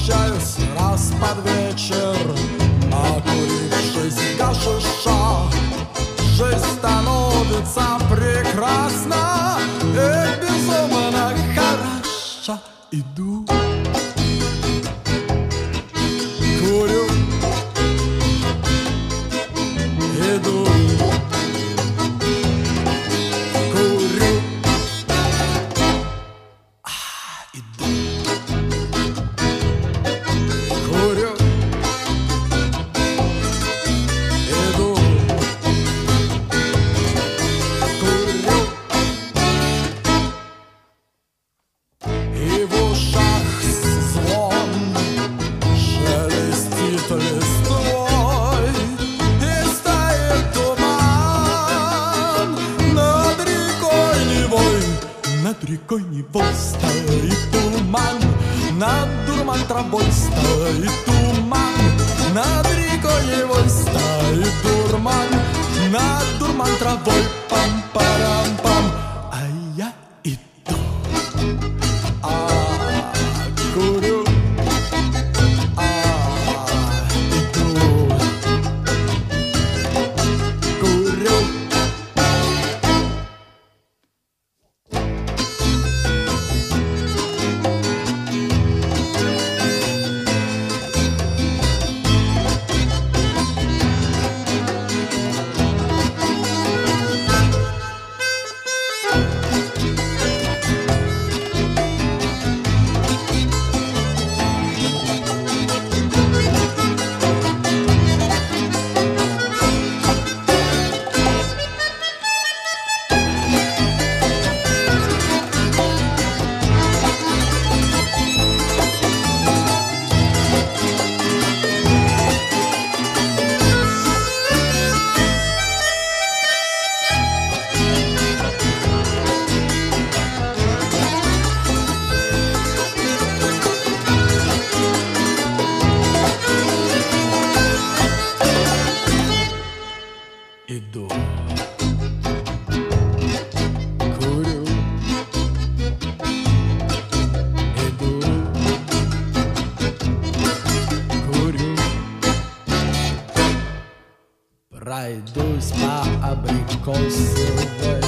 возвращаюсь раз под вечер, накурившись гашиша. Жизнь становится прекрасна и безумно хороша. Иду, курю, иду, курю, иду, курю, иду, курю. И в ушах звон шелестит листвой, и стоит туман над рекой Невой. Над рекой Невой стоит туман, над дурман травой стоит туман. Над рекой Невой стоит дурман, над дурман травой пам-парам-пам. А я иду, курю, иду, курю. Иду, курю, иду, курю. Пройдусь по абрикосовой